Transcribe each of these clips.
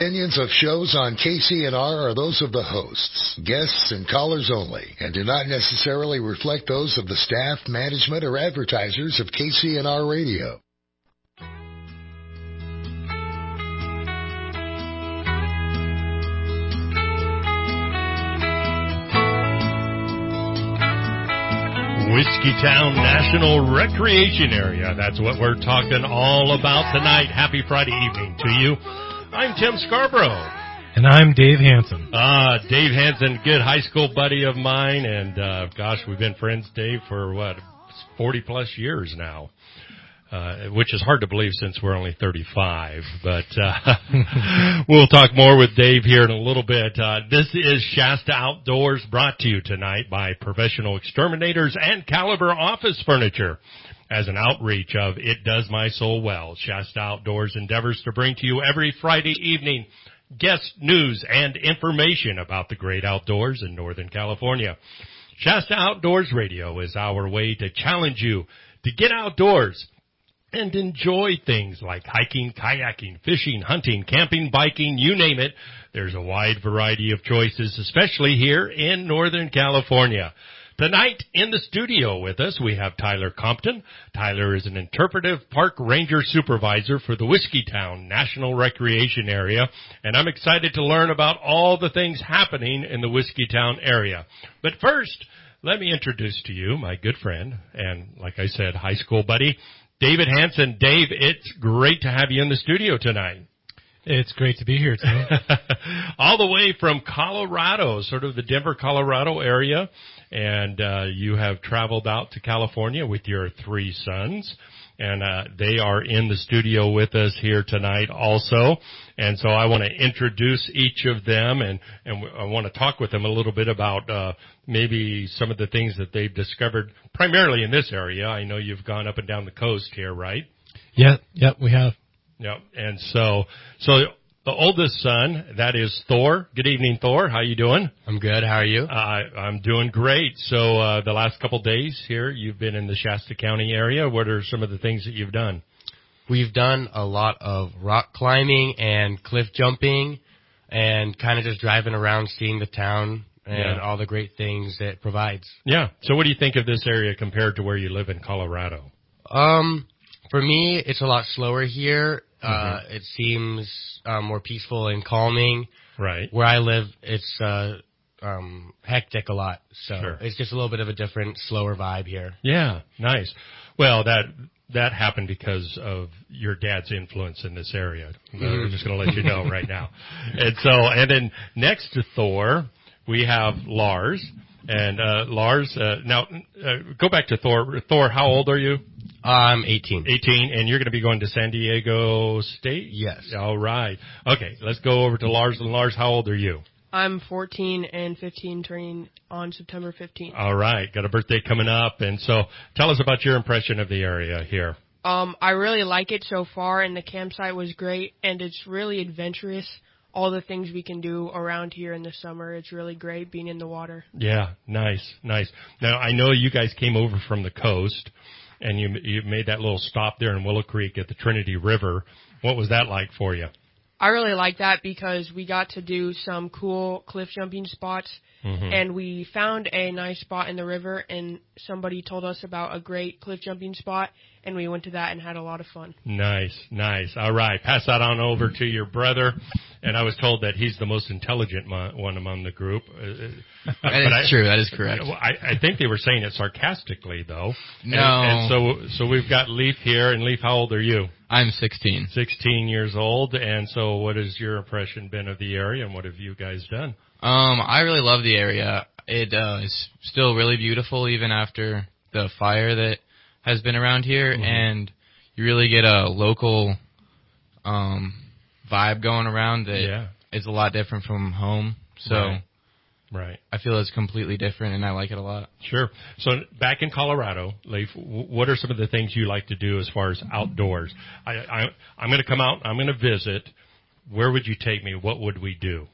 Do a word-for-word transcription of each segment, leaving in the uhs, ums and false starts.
Opinions of shows on K C N R are those of the hosts, guests, and callers only, and do not necessarily reflect those of the staff, management, or advertisers of K C N R Radio. Whiskeytown National Recreation Area. That's what we're talking all about tonight. Happy Friday evening to you. I'm Tim Scarborough. And I'm Dave Hansen. Ah, Dave Hansen, good high school buddy of mine. And, uh, gosh, we've been friends, Dave, for, what, forty plus years now. Uh, which is hard to believe since we're only thirty-five, but, uh, we'll talk more with Dave here in a little bit. Uh, this is Shasta Outdoors, brought to you tonight by Professional Exterminators and Caliber Office Furniture. As an outreach of It Does My Soul Well, Shasta Outdoors endeavors to bring to you every Friday evening guest news and information about the great outdoors in Northern California. Shasta Outdoors Radio is our way to challenge you to get outdoors and enjoy things like hiking, kayaking, fishing, hunting, camping, biking, you name it. There's a wide variety of choices, especially here in Northern California. Tonight in the studio with us, we have Tyler Compton. Tyler is an interpretive park ranger supervisor for the Whiskeytown National Recreation Area, and I'm excited to learn about all the things happening in the Whiskeytown area. But first, let me introduce to you my good friend and, like I said, high school buddy, David Hansen. Dave, it's great to have you in the studio tonight. It's great to be here, Tim. All the way from Colorado, sort of the Denver, Colorado area, and uh, you have traveled out to California with your three sons, and uh, they are in the studio with us here tonight also. And so I want to introduce each of them, and, and I want to talk with them a little bit about uh, maybe some of the things that they've discovered, primarily in this area. I know you've gone up and down the coast here, right? Yeah, yeah, we have. Yeah, and so so the oldest son, that is Thor. Good evening, Thor. How you doing? I'm good. How are you? Uh, I'm doing great. So uh, the last couple days here, you've been in the Shasta County area. What are some of the things that you've done? We've done a lot of rock climbing and cliff jumping and kind of just driving around seeing the town and yeah. all the great things it provides. Yeah. So what do you think of this area compared to where you live in Colorado? Um, for me, it's a lot slower here. Uh, mm-hmm. It seems uh, more peaceful and calming. Right. Where I live, it's uh, um, hectic a lot. So sure. It's just a little bit of a different, slower vibe here. Yeah. Nice. Well, that... That happened because of your dad's influence in this area. I'm just going to let you know right now. And so, and then next to Thor, we have Lars. And uh, Lars, uh, now uh, go back to Thor. Thor, how old are you? I'm eighteen. eighteen, and you're going to be going to San Diego State? Yes. All right. Okay, let's go over to Lars. And Lars, how old are you? I'm fourteen and fifteen, turning on September fifteenth. All right. Got a birthday coming up. And so tell us about your impression of the area here. Um, I really like it so far, and the campsite was great, and it's really adventurous. All the things we can do around here in the summer, it's really great being in the water. Yeah, nice, nice. Now, I know you guys came over from the coast, and you you made that little stop there in Willow Creek at the Trinity River. What was that like for you? I really like that because we got to do some cool cliff jumping spots, mm-hmm. and we found a nice spot in the river, and somebody told us about a great cliff jumping spot, and we went to that and had a lot of fun. Nice, nice. All right, pass that on over to your brother. And I was told that he's the most intelligent mo- one among the group. Uh, that is I, true. That is correct. I, I think they were saying it sarcastically, though. No. And, and so, so we've got Leaf here. And Leaf, how old are you? I'm sixteen. sixteen years old. And so, what has your impression been of the area, and what have you guys done? Um, I really love the area. It uh, is still really beautiful, even after the fire that has been around here, mm-hmm. and you really get a local um, vibe going around that yeah. is a lot different from home. So right. right. I feel it's completely different, and I like it a lot. Sure. So back in Colorado, Leif, what are some of the things you like to do as far as outdoors? I, I, I'm going to come out. I'm going to visit. Where would you take me? What would we do?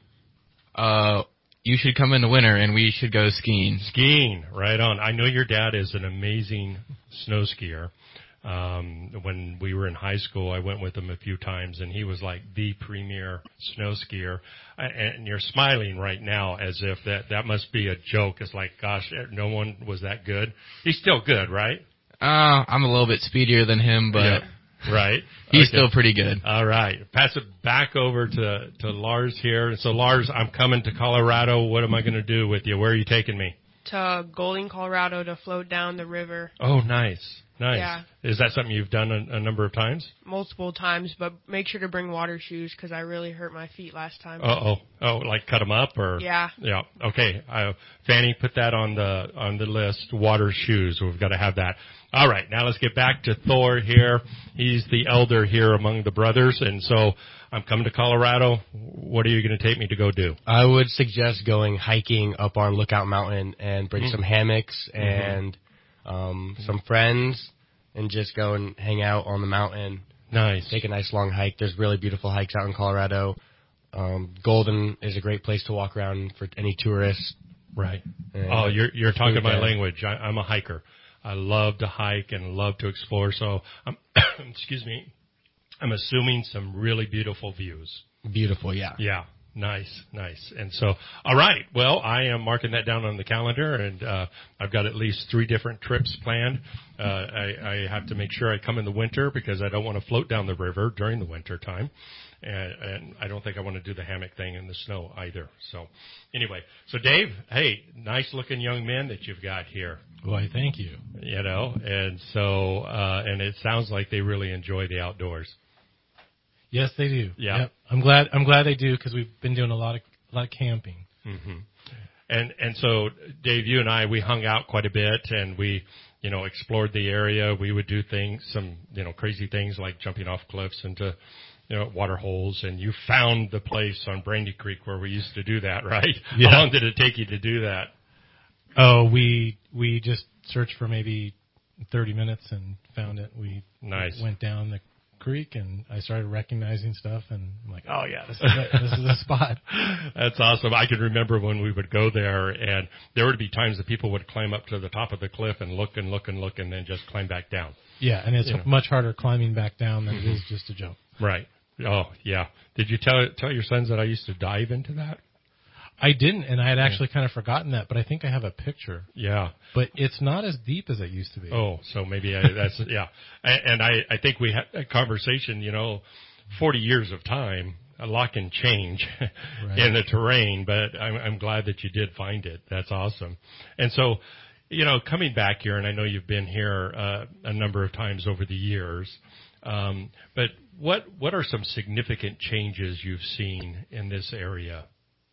Uh, you should come in the winter, and we should go skiing. Skiing, right on. I know your dad is an amazing snow skier. Um, when we were in high school, I went with him a few times, and he was like the premier snow skier. I, and you're smiling right now as if that, that must be a joke. It's like, gosh, no one was that good. He's still good, right? Uh, I'm a little bit speedier than him, but Yeah. Right. he's Okay. still pretty good. All right. Pass it back over to, to Lars here. So, Lars, I'm coming to Colorado. What am I going to do with you? Where are you taking me? To Golding, Colorado, to float down the river Oh, nice. Nice. Yeah. Is that something you've done a, a number of times? multiple times, but make sure to bring water shoes because I really hurt my feet last time. Uh-oh. Oh, like cut them up or? Yeah. Yeah. Okay. Uh, Fanny, put that on the, on the list. Water shoes. We've got to have that. All right. Now let's get back to Thor here. He's the elder here among the brothers. And so I'm coming to Colorado. What are you going to take me to go do? I would suggest going hiking up on Lookout Mountain and bring Mm. some hammocks and um, some friends and just go and hang out on the mountain. Nice. Take a nice long hike. There's really beautiful hikes out in Colorado. Um, Golden is a great place to walk around for any tourists. Right. And Oh, you're you're talking food my there. language. I, I'm a hiker. I love to hike and love to explore. So, I'm, excuse me, I'm assuming some really beautiful views. Beautiful, yeah. Yeah. Nice, nice. And so, all right. Well, I am marking that down on the calendar, and uh, I've got at least three different trips planned. Uh, I, I have to make sure I come in the winter because I don't want to float down the river during the winter time. And, and I don't think I want to do the hammock thing in the snow either. So anyway, so Dave, hey, nice looking young men that you've got here, Why, thank you. you know, and so, uh, and it sounds like they really enjoy the outdoors. Yes, they do. Yeah. Yep. I'm glad. I'm glad they do because we've been doing a lot of a lot of camping. hmm And, and so Dave, you and I, we hung out quite a bit and we, you know, explored the area. We would do things, some, you know, crazy things like jumping off cliffs into, you know, water holes, and you found the place on Brandy Creek where we used to do that, right? Yeah. How long did it take you to do that? Oh, we we just searched for maybe thirty minutes and found it. We Nice. went down the creek and I started recognizing stuff, and I'm like, oh yeah, this is it. This is the spot. That's awesome. I can remember when we would go there, and there would be times that people would climb up to the top of the cliff and look and look and look and then just climb back down. Yeah, and it's You know. much harder climbing back down than Mhm. it is just to jump. Right. Oh, yeah. Did you tell tell your sons that I used to dive into that? I didn't, and I had actually kind of forgotten that, but I think I have a picture. Yeah. But it's not as deep as it used to be. Oh, so maybe I, that's, yeah. And, and I, I think we had a conversation, you know, forty years of time, a lot can change Right. in the terrain, but I'm, I'm glad that you did find it. That's awesome. And so, you know, coming back here, and I know you've been here uh, a number of times over the years, um, but what, what are some significant changes you've seen in this area?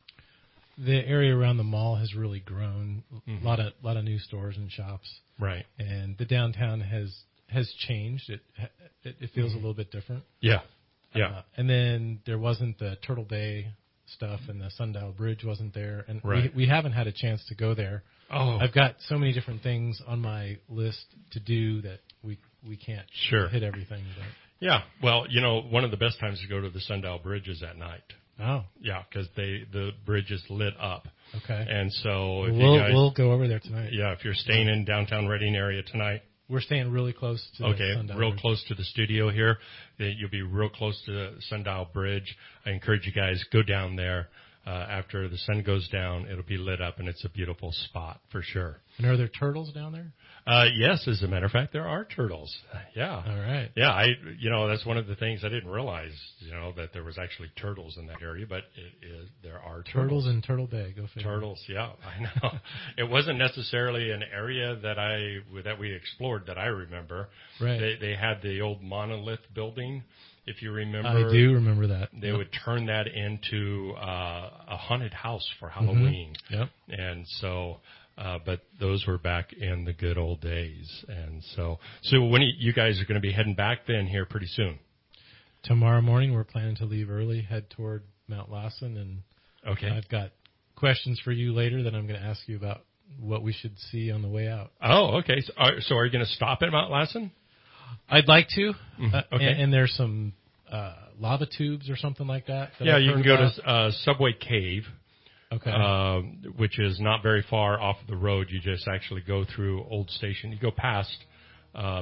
The area around the mall has really grown. Mhm. A lot of lot of new stores and shops, Right. and the downtown has has changed. It it, it feels Mhm. a little bit different. Yeah. Yeah. Uh, and then there wasn't the Turtle Bay stuff, and the Sundial Bridge wasn't there, and Right. we we haven't had a chance to go there. Oh, I've got so many different things on my list to do that we we can't Sure. hit everything. But yeah. Well, you know, one of the best times to go to the Sundial Bridge is at night. oh, Yeah, because they the bridge is lit up, okay. and so if we'll you guys, we'll go over there tonight. yeah, if you're staying in downtown Reading area tonight, We're staying really close to the okay, Sundial real Bridge. close to the studio here, that you'll be real close to the Sundial Bridge. I encourage you guys go down there uh, after the sun goes down. It'll be lit up, and it's a beautiful spot for sure. And are there turtles down there? Uh, yes, as a matter of fact, there are turtles. Yeah. All right. Yeah, I, you know, that's one of the things I didn't realize, you know, that there was actually turtles in that area, but it is, there are turtles. Turtles in Turtle Bay. Go figure. Turtles, yeah, I know. It wasn't necessarily an area that I, that we explored that I remember. Right. They, they had the old monolith building, if you remember. I do remember that. They Yep. would turn that into uh, a haunted house for Halloween. Yep. And so, uh, but those were back in the good old days. And so, so when you, you guys are going to be heading back then here pretty soon. Tomorrow morning, we're planning to leave early, head toward Mount Lassen, and Okay. I've got questions for you later that I'm going to ask you about what we should see on the way out. Oh, okay. So are, so are you going to stop at Mount Lassen? I'd like to. Mhm. Uh, Okay. and, and there's some uh, lava tubes or something like that. that Yeah, I've you heard can go about. to uh, Subway Cave, Okay. um, which is not very far off the road. You just actually go through Old Station. You go past uh,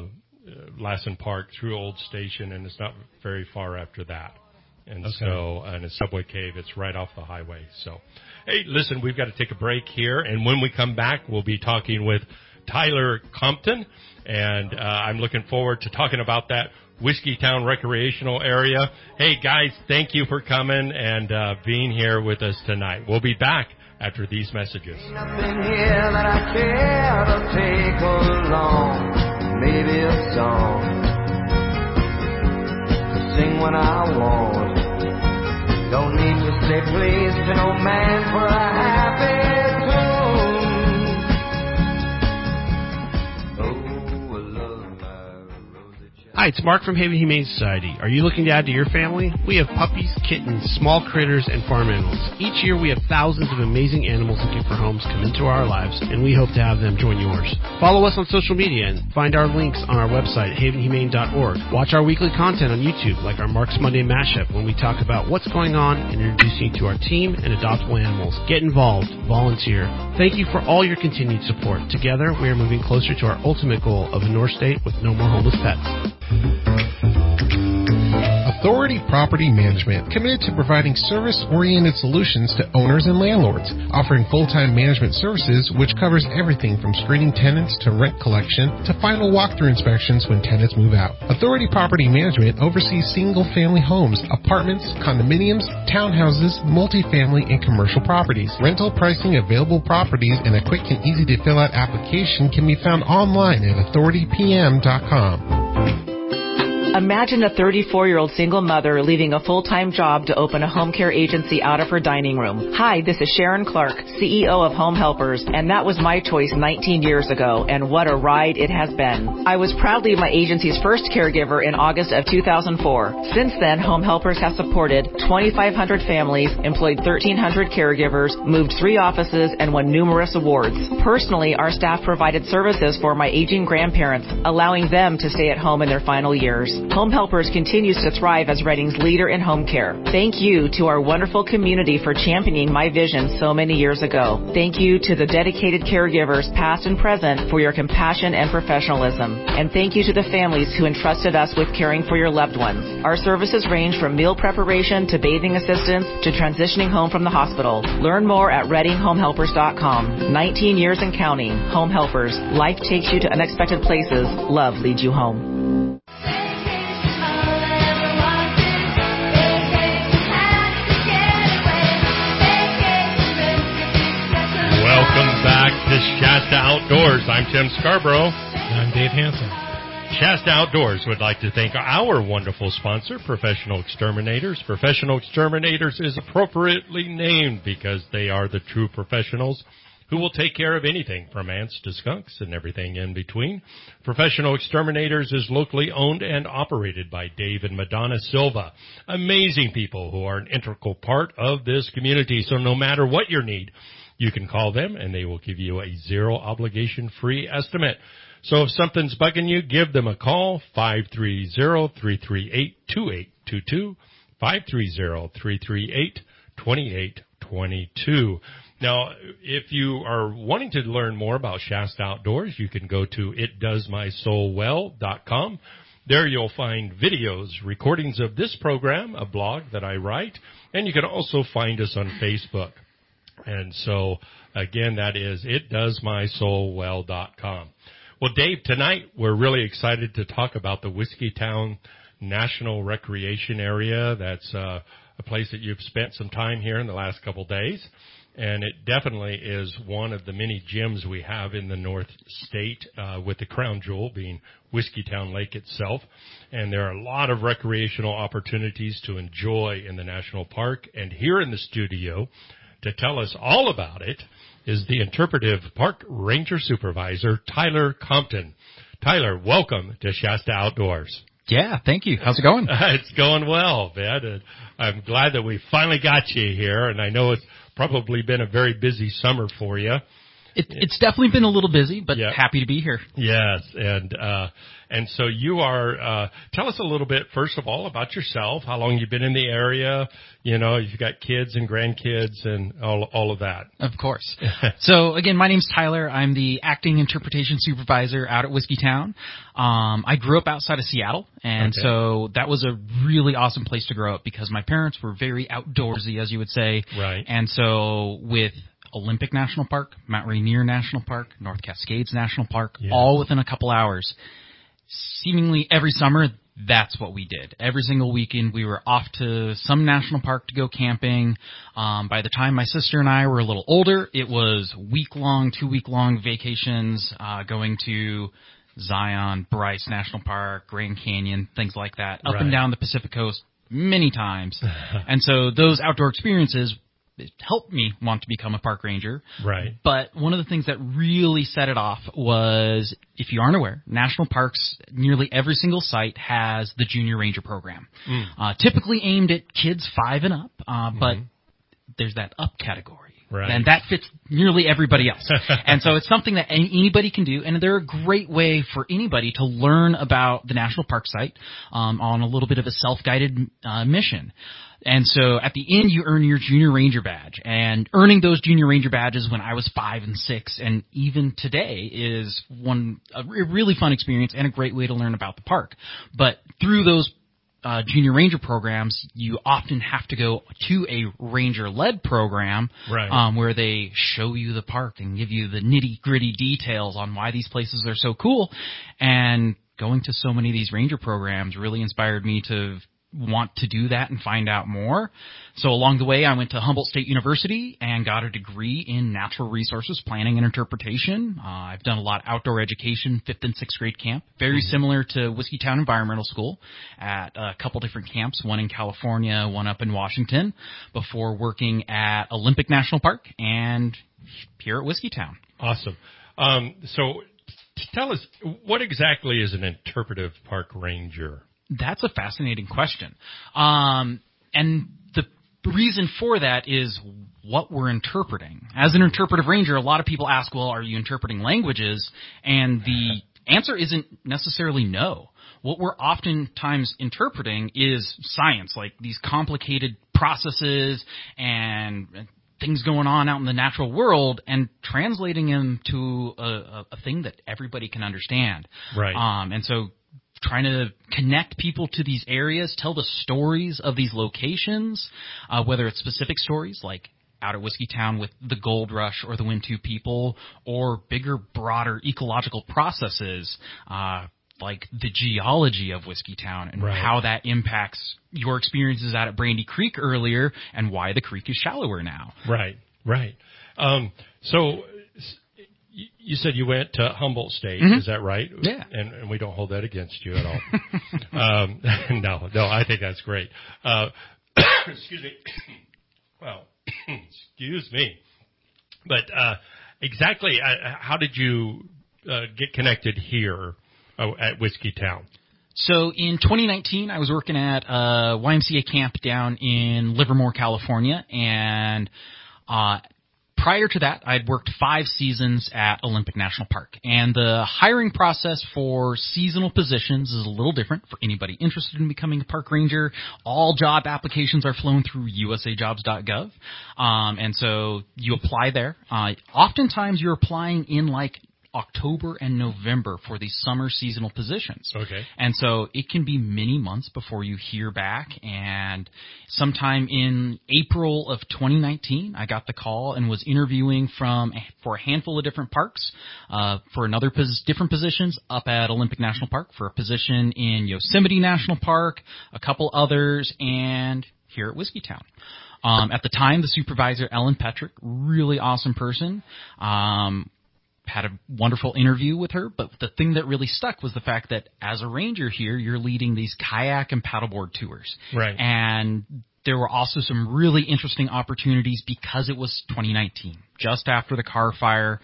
Lassen Park through Old Station, and it's not very far after that. And okay. so, and a Subway Cave, it's right off the highway. So, hey, listen, we've got to take a break here, and when we come back, we'll be talking with Tyler Compton, and uh, I'm looking forward to talking about that Whiskeytown recreational area. Hey, guys, thank you for coming and uh, being here with us tonight. We'll be back after these messages. Nothing here that I care to take along, maybe a song to sing when I want. Don't need to say please to no man for a happy Hi, it's Mark from Haven Humane Society. Are you looking to add to your family? We have puppies, kittens, small critters, and farm animals. Each year we have thousands of amazing animals looking for homes come into our lives, and we hope to have them join yours. Follow us on social media and find our links on our website at haven humane dot org. Watch our weekly content on YouTube, like our Mark's Monday Mashup, when we talk about what's going on and introduce you to our team and adoptable animals. Get involved. Volunteer. Thank you for all your continued support. Together, we are moving closer to our ultimate goal of a North State with no more homeless pets. Authority Property Management, committed to providing service-oriented solutions to owners and landlords, offering full-time management services which covers everything from screening tenants to rent collection to final walkthrough inspections when tenants move out. Authority Property Management oversees single-family homes, apartments, condominiums, townhouses, multifamily, and commercial properties. Rental pricing, available properties, and a quick and easy-to-fill-out application can be found online at authority p m dot com. Imagine a thirty-four-year-old single mother leaving a full-time job to open a home care agency out of her dining room. Hi, this is Sharon Clark, C E O of Home Helpers, and that was my choice nineteen years ago, and what a ride it has been. I was proudly my agency's first caregiver in August of two thousand four. Since then, Home Helpers has supported twenty-five hundred families, employed thirteen hundred caregivers, moved three offices, and won numerous awards. Personally, our staff provided services for my aging grandparents, allowing them to stay at home in their final years. Home Helpers continues to thrive as Reading's leader in home care. Thank you to our wonderful community for championing my vision so many years ago. Thank you to the dedicated caregivers, past and present, for your compassion and professionalism. And thank you to the families who entrusted us with caring for your loved ones. Our services range from meal preparation to bathing assistance to transitioning home from the hospital. Learn more at reading home helpers dot com. nineteen years and counting. Home Helpers. Life takes you to unexpected places. Love leads you home. Welcome back to Shasta Outdoors. I'm Tim Scarborough. And I'm Dave Hansen. Shasta Outdoors would like to thank our wonderful sponsor, Professional Exterminators. Professional Exterminators is appropriately named because they are the true professionals who will take care of anything from ants to skunks and everything in between. Professional Exterminators is locally owned and operated by Dave and Madonna Silva. Amazing people who are an integral part of this community. So no matter what your need, you can call them, and they will give you a zero-obligation free estimate. So if something's bugging you, give them a call, five three zero, three three eight, two eight two two, five three zero, three three eight, two eight two two. Now, if you are wanting to learn more about Shasta Outdoors, you can go to it does my soul well dot com. There you'll find videos, recordings of this program, a blog that I write, and you can also find us on Facebook. And so, again, that is it does my soul well dot com. Well, Dave, tonight we're really excited to talk about the Whiskeytown National Recreation Area. That's uh, a place that you've spent some time here in the last couple days. And it definitely is one of the many gems we have in the North State, uh, with the crown jewel being Whiskeytown Lake itself. And there are a lot of recreational opportunities to enjoy in the national park. And here in the studio to tell us all about it is the interpretive park ranger supervisor, Tyler Compton. Tyler, welcome to Shasta Outdoors. Yeah, thank you. How's it going? It's going well, man. And I'm glad that we finally got you here, and I know it's probably been a very busy summer for you. It, it's definitely been a little busy, but Yep. happy to be here. Yes, and uh, and so you are. Uh, tell us a little bit, first of all, about yourself. How long you've been in the area? You know, you've got kids and grandkids and all all of that. Of course. So again, my name's Tyler. I'm the acting interpretation supervisor out at Whiskey Town. Um, I grew up outside of Seattle, and Okay. so that was a really awesome place to grow up because my parents were very outdoorsy, as you would say. Right. And so with Olympic National Park, Mount Rainier National Park, North Cascades National Park, Yeah. all within a couple hours. Seemingly every summer, that's what we did. Every single weekend, we were off to some national park to go camping. Um, by the time my sister and I were a little older, it was week-long, two-week-long vacations, uh, going to Zion, Bryce National Park, Grand Canyon, things like that, up Right. and down the Pacific Coast many times. And so those outdoor experiences it helped me want to become a park ranger. Right. But one of the things that really set it off was, if you aren't aware, national parks, nearly every single site has the junior ranger program. Mm. Uh, typically aimed at kids five and up, uh, but Mhm. there's that up category. Right. And that fits nearly everybody else. And so it's something that any, anybody can do, and they're a great way for anybody to learn about the national park site um, on a little bit of a self-guided uh, mission. And so at the end, you earn your junior ranger badge. And earning those junior ranger badges when I was five and six, and even today, is one a really fun experience and a great way to learn about the park. But through those Uh, junior ranger programs, you often have to go to a ranger-led program, Right. um, where they show you the park and give you the nitty-gritty details on why these places are so cool. And going to so many of these ranger programs really inspired me to want to do that and find out more. So along the way, I went to Humboldt State University and got a degree in natural resources planning and interpretation. Uh, I've done a lot of outdoor education, fifth and sixth grade camp, very Mm-hmm. similar to Whiskey Town Environmental School at a couple different camps, one in California, one up in Washington, before working at Olympic National Park and here at Whiskey Town. Awesome. Um, so t- tell us, what exactly is an interpretive park ranger? That's a fascinating question. Um, and the reason for that is what we're interpreting. As an interpretive ranger, a lot of people ask, well, are you interpreting languages? And the answer isn't necessarily no. What we're oftentimes interpreting is science, like these complicated processes and things going on out in the natural world, and translating them to a, a, a thing that everybody can understand. Right. Um, and so trying to connect people to these areas, tell the stories of these locations, uh, whether it's specific stories like out at Whiskey Town with the gold rush or the Wintu people, or bigger, broader ecological processes, uh, like the geology of Whiskey Town and Right. how that impacts your experiences out at Brandy Creek earlier and why the creek is shallower now. Right, right. Um, so s- y- you said you went to Humboldt State, Mhm. is that right? Yeah. And, and we don't hold that against you at all. um, no, no, I think that's great. Uh, excuse me. Well, excuse me. But uh, exactly, uh, how did you uh, get connected here uh, at Whiskey Town? So in twenty nineteen, I was working at a Y M C A camp down in Livermore, California, and uh, prior to that, I'd worked five seasons at Olympic National Park. And the hiring process for seasonal positions is a little different for anybody interested in becoming a park ranger. All job applications are flown through U S A jobs dot gov, um, and so you apply there. Uh, oftentimes, you're applying in like October and November for these summer seasonal positions. Okay. And so it can be many months before you hear back. And sometime in April of twenty nineteen, I got the call and was interviewing from for a handful of different parks, uh, for another pos- different positions up at Olympic National Park, for a position in Yosemite National Park, a couple others, and here at Whiskey Town. Um, at the time, the supervisor, Ellen Petrick, really awesome person, um, had a wonderful interview with her, but the thing that really stuck was the fact that as a ranger here, you're leading these kayak and paddleboard tours. Right. And there were also some really interesting opportunities because it was twenty nineteen, just after the Carr fire,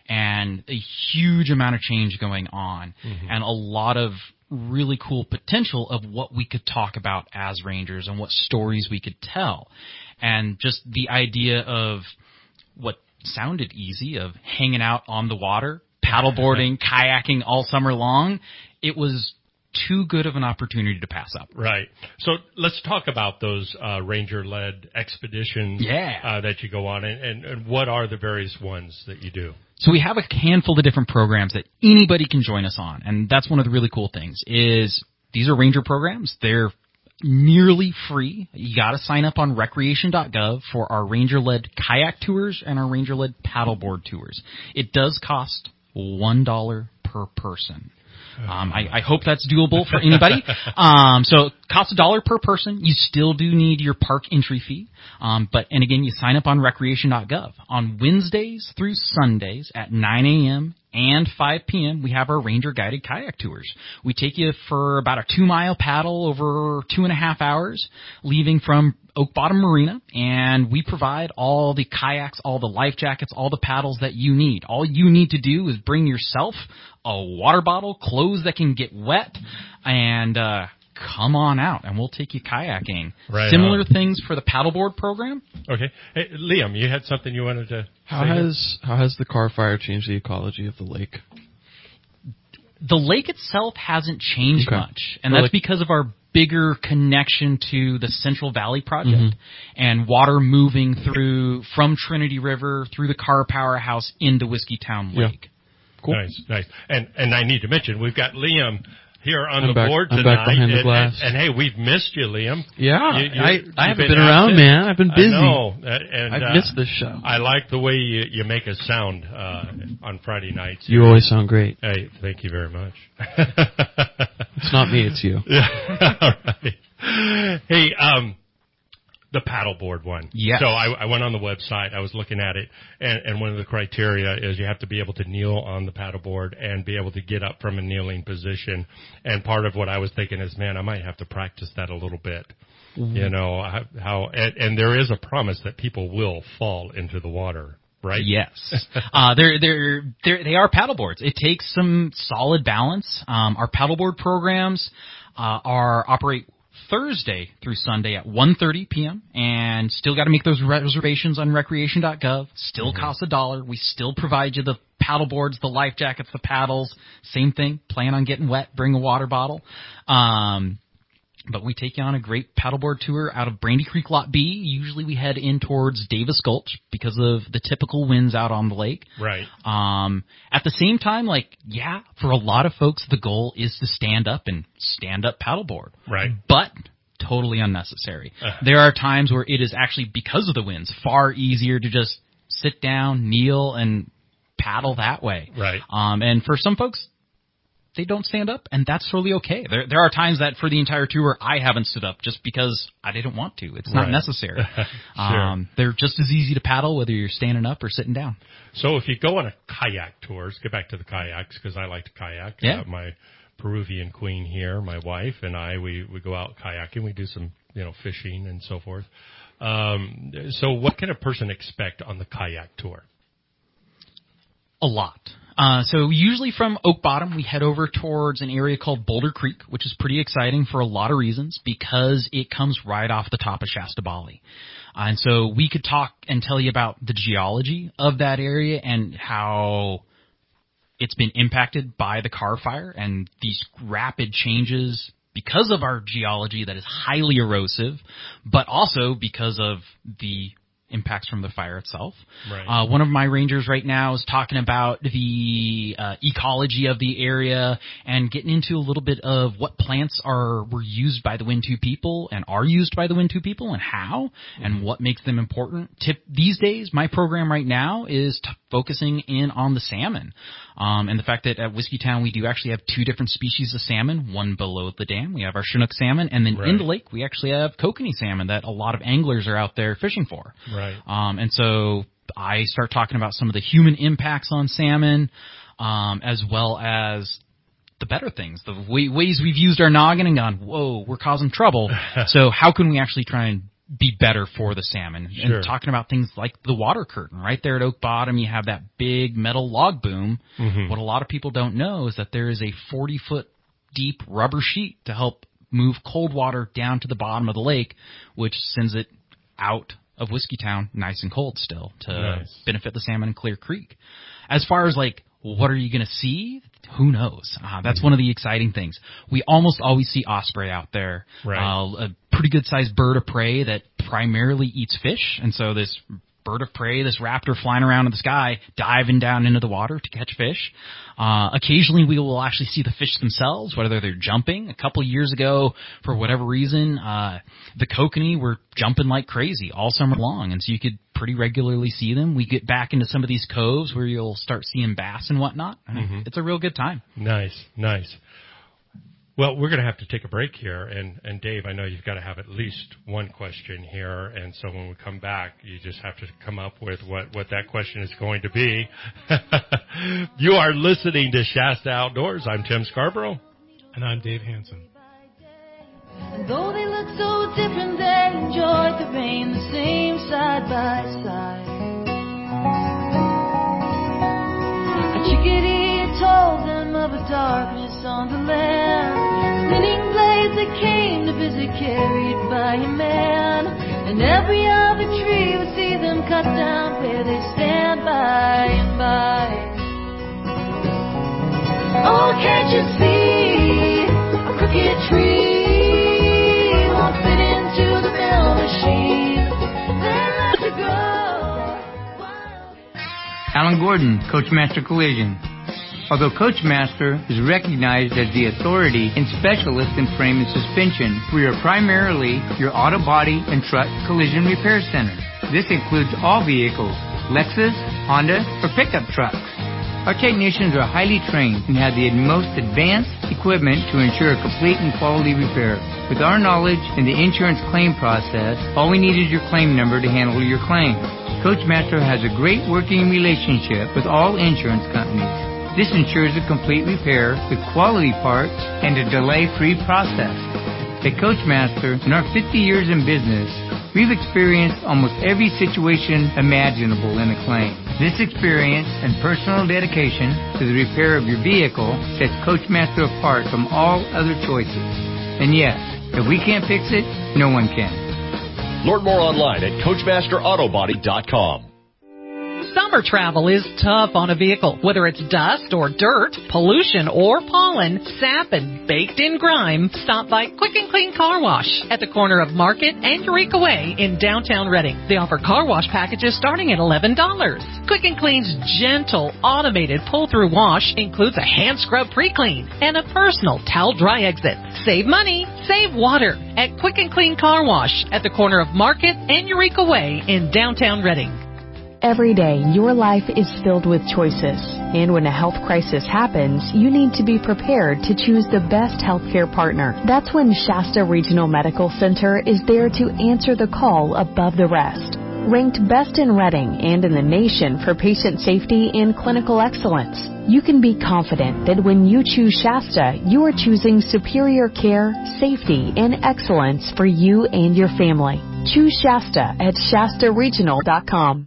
and a huge amount of change going on, Mhm. and a lot of really cool potential of what we could talk about as rangers and what stories we could tell. And just the idea of what sounded easy of hanging out on the water, paddleboarding, kayaking all summer long, it was too good of an opportunity to pass up. Right. So let's talk about those uh, ranger-led expeditions yeah. uh, that you go on, and, and, and what are the various ones that you do? So we have a handful of different programs that anybody can join us on, and that's one of the really cool things is these are ranger programs. They're nearly free. You got to sign up on recreation dot gov for our ranger-led kayak tours and our ranger-led paddleboard tours. It does cost one dollar per person. Um, I, I hope that's doable for anybody. Um, so it costs a dollar per person. You still do need your park entry fee. Um, but, and again, you sign up on recreation dot gov. On Wednesdays through Sundays at nine a.m. and five p.m., we have our ranger guided kayak tours. We take you for about a two mile paddle over two and a half hours, leaving from Oak Bottom Marina, and we provide all the kayaks, all the life jackets, all the paddles that you need. All you need to do is bring yourself a water bottle, clothes that can get wet, and uh come on out, and we'll take you kayaking. Right Similar on. things for the paddleboard program. Okay. Hey, Liam, you had something you wanted to How say has how has the car fire changed the ecology of the lake? The lake itself hasn't changed Okay. much, and Well, that's like- because of our bigger connection to the Central Valley Project Mhm. and water moving through from Trinity River through the Car Powerhouse into Whiskeytown Lake. Yeah. Cool. Nice, nice. And and I need to mention, we've got Liam here on I'm the back- board I'm tonight. back behind the and, glass. And, and hey, we've missed you, Liam. Yeah, You- you- I you've I haven't been, around, absent. man. I've been busy. I know. Uh, and, I've uh, missed this show. I like the way you, you make us sound uh, on Friday nights. You always sound great. Hey, thank you very much. It's not me, it's you. Yeah. All right. Hey, um, the paddleboard one. Yes. So I, I went on the website. I was looking at it, and, and one of the criteria is you have to be able to kneel on the paddleboard and be able to get up from a kneeling position. And part of what I was thinking is, man, I might have to practice that a little bit. Mm-hmm. You know how, how and, and there is a promise that people will fall into the water. Right? Yes. uh, they're, they're, they're, they are paddleboards. It takes some solid balance. Um, our paddleboard programs, uh, are, operate Thursday through Sunday at one thirty p.m. and still got to make those reservations on recreation dot gov. Still mm-hmm. costs a dollar. We still provide you the paddleboards, the life jackets, the paddles. Same thing. Plan on getting wet. Bring a water bottle. Um, But we take you on a great paddleboard tour out of Brandy Creek Lot B. Usually we head in towards Davis Gulch because of the typical winds out on the lake. Right. Um, at the same time, like, yeah, for a lot of folks, the goal is to stand up and stand up paddleboard. Right. But totally unnecessary. Uh. There are times where it is actually, because of the winds, far easier to just sit down, kneel, and paddle that way. Right. Um, and for some folks, they don't stand up, and that's totally okay. There there are times that for the entire tour I haven't stood up just because I didn't want to. It's not right. necessary. Sure. Um, they're just as easy to paddle whether you're standing up or sitting down. So if you go on a kayak tour, let's get back to the kayaks because I like to kayak. Yeah. Uh, my Peruvian queen here, my wife and I, we, we go out kayaking. We do some, you know, fishing and so forth. Um, so what can a person expect on the kayak tour? A lot. Uh, so usually from Oak Bottom, we head over towards an area called Boulder Creek, which is pretty exciting for a lot of reasons because it comes right off the top of Shasta Bali. Uh, and so we could talk and tell you about the geology of that area and how it's been impacted by the Car Fire and these rapid changes because of our geology that is highly erosive, but also because of the impacts from the fire itself. Right. Uh, one of my rangers right now is talking about the uh, ecology of the area and getting into a little bit of what plants are were used by the Wintu people and are used by the Wintu people and how mm-hmm. and what makes them important. Tip these days, my program right now is t- focusing in on the salmon. Um, and the fact that at Whiskeytown we do actually have two different species of salmon, one below the dam. We have our Chinook salmon, and then right. in the lake we actually have kokanee salmon that a lot of anglers are out there fishing for. Right. Um, and so I start talking about some of the human impacts on salmon, um, as well as the better things, the way, ways we've used our noggin and gone, whoa, we're causing trouble. So how can we actually try and be better for the salmon? Sure. And talking about things like the water curtain. Right there at Oak Bottom, you have that big metal log boom. Mm-hmm. What a lot of people don't know is that there is a forty-foot deep rubber sheet to help move cold water down to the bottom of the lake, which sends it out of Whiskeytown nice and cold still to Nice. benefit the salmon in Clear Creek. As far as like, what are you going to see? Who knows? Uh, that's one of the exciting things. We almost always see osprey out there. Right. Uh, a pretty good sized bird of prey that primarily eats fish. And so this bird of prey, this raptor flying around in the sky, diving down into the water to catch fish. Uh, occasionally we will actually see the fish themselves, whether they're jumping. A couple of years ago, for whatever reason, uh, the kokanee were jumping like crazy all summer long. And so you could pretty regularly see them. We get back into some of these coves where you'll start seeing bass and whatnot. Mm-hmm. It's a real good time. Nice, nice. Well, we're going to have to take a break here, and, and Dave, I know you've got to have at least one question here, and so when we come back, you just have to come up with what, what that question is going to be. You are listening to Shasta Outdoors. I'm Tim Scarborough. And I'm Dave Hansen. And though they look so different, they enjoy the rain the same side by side. A chickadee told them of a darkness on the land. Spinning blades that came to visit carried by a man. And every other tree would see them cut down where they stand by and by. Oh, can't you see a crooked tree won't fit into the mill machine? They let you go. Alan Gordon, Coachmaster Collision. Although Coachmaster is recognized as the authority and specialist in frame and suspension, we are primarily your auto body and truck collision repair center. This includes all vehicles, Lexus, Honda, or pickup trucks. Our technicians are highly trained and have the most advanced equipment to ensure a complete and quality repair. With our knowledge in the insurance claim process, all we need is your claim number to handle your claim. Coachmaster has a great working relationship with all insurance companies. This ensures a complete repair with quality parts and a delay-free process. At Coachmaster, in our fifty years in business, we've experienced almost every situation imaginable in a claim. This experience and personal dedication to the repair of your vehicle sets Coachmaster apart from all other choices. And yes, if we can't fix it, no one can. Learn more online at Coachmaster Auto Body dot com. Summer travel is tough on a vehicle. Whether it's dust or dirt, pollution or pollen, sap and baked-in grime, stop by Quick and Clean Car Wash at the corner of Market and Eureka Way in downtown Reading. They offer car wash packages starting at eleven dollars. Quick and Clean's gentle, automated pull-through wash includes a hand scrub pre-clean and a personal towel dry exit. Save money, save water at Quick and Clean Car Wash at the corner of Market and Eureka Way in downtown Reading. Every day, your life is filled with choices. And when a health crisis happens, you need to be prepared to choose the best healthcare partner. That's when Shasta Regional Medical Center is there to answer the call above the rest. Ranked best in Reading and in the nation for patient safety and clinical excellence, you can be confident that when you choose Shasta, you are choosing superior care, safety, and excellence for you and your family. Choose Shasta at Shasta Regional dot com.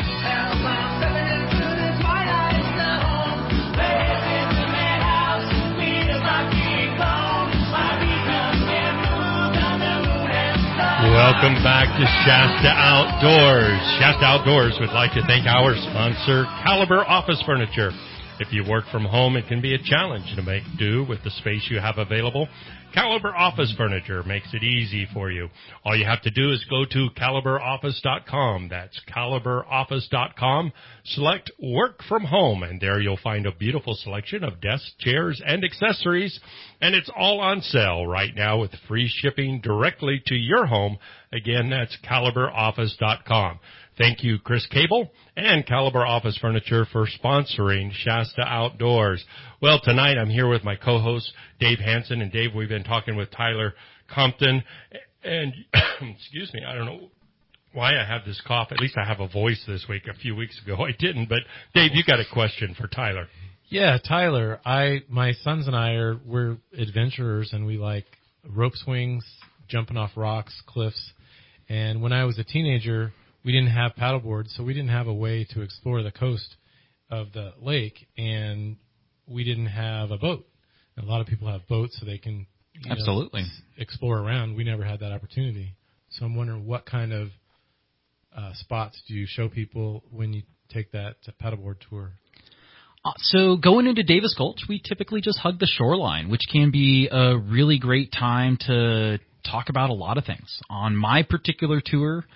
Welcome back to Shasta Outdoors. Shasta Outdoors would like to thank our sponsor, Caliber Office Furniture. If you work from home, it can be a challenge to make do with the space you have available. Caliber Office Furniture makes it easy for you. All you have to do is go to Caliber Office dot com. That's Caliber Office dot com. Select Work from Home, and there you'll find a beautiful selection of desks, chairs, and accessories. And it's all on sale right now with free shipping directly to your home. Again, that's Caliber Office dot com. Thank you, Chris Cable and Caliber Office Furniture, for sponsoring Shasta Outdoors. Well, tonight I'm here with my co-host, Dave Hansen. And Dave, we've been talking with Tyler Compton. And, excuse me, I don't know why I have this cough. At least I have a voice this week. A few weeks ago I didn't. But, Dave, you got a question for Tyler. Yeah, Tyler, I my sons and I are we're adventurers, and we like rope swings, jumping off rocks, cliffs. And when I was a teenager, we didn't have paddleboards, so we didn't have a way to explore the coast of the lake, and we didn't have a boat. And a lot of people have boats so they can you absolutely know, explore around. We never had that opportunity. So I'm wondering what kind of uh, spots do you show people when you take that paddleboard tour? Uh, so going into Davis Gulch, we typically just hug the shoreline, which can be a really great time to talk about a lot of things. On my particular tour,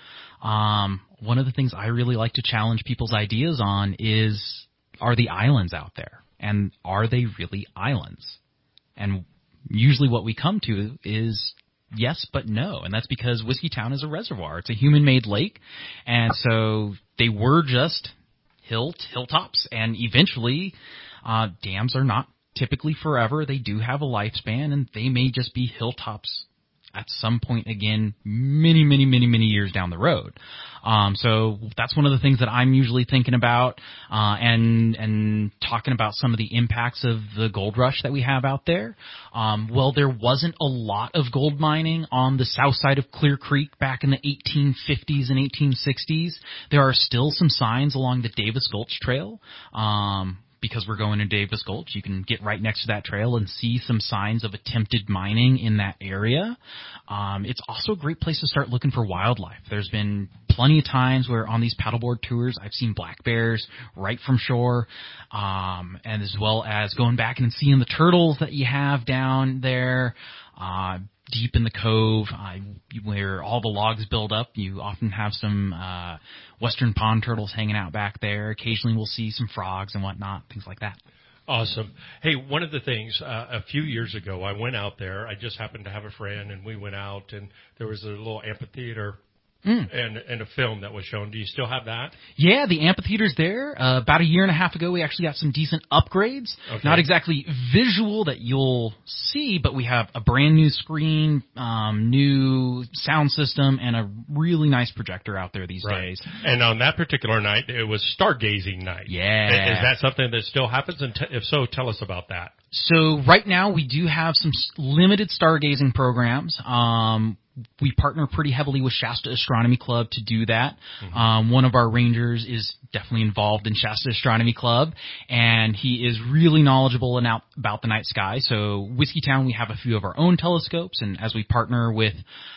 um, one of the things I really like to challenge people's ideas on is, are the islands out there? And are they really islands? And usually what we come to is yes, but no. And that's because Whiskeytown is a reservoir. It's a human-made lake. And so they were just hill hilltops, and eventually uh, dams are not typically forever. They do have a lifespan, and they may just be hilltops at some point again, many, many, many, many years down the road. Um, so that's one of the things that I'm usually thinking about, uh, and, and talking about some of the impacts of the gold rush that we have out there. Um, well, there wasn't a lot of gold mining on the south side of Clear Creek back in the eighteen fifties and eighteen sixties. There are still some signs along the Davis Gulch Trail. Um, Because we're going to Davis Gulch, you can get right next to that trail and see some signs of attempted mining in that area. Um, it's also a great place to start looking for wildlife. There's been plenty of times where on these paddleboard tours I've seen black bears right from shore, um, and as well as going back and seeing the turtles that you have down there. Uh, deep in the cove, uh, where all the logs build up, you often have some uh, western pond turtles hanging out back there. Occasionally we'll see some frogs and whatnot, things like that. Awesome. Hey, one of the things, uh, a few years ago, I went out there. I just happened to have a friend, and we went out, and there was a little amphitheater Mm. And, and a film that was shown. Do you still have that? Yeah, the amphitheater's there. Uh, about a year and a half ago, we actually got some decent upgrades. Okay. Not exactly visual that you'll see, but we have a brand new screen, um, new sound system, and a really nice projector out there these right. days. And on that particular night, it was stargazing night. Yeah. Is that something that still happens? And t- if so, tell us about that. So right now, we do have some limited stargazing programs. Um, We partner pretty heavily with Shasta Astronomy Club to do that. Mm-hmm. Um, one of our rangers is definitely involved in Shasta Astronomy Club, and he is really knowledgeable about, about the night sky. So Whiskeytown, we have a few of our own telescopes, and as we partner with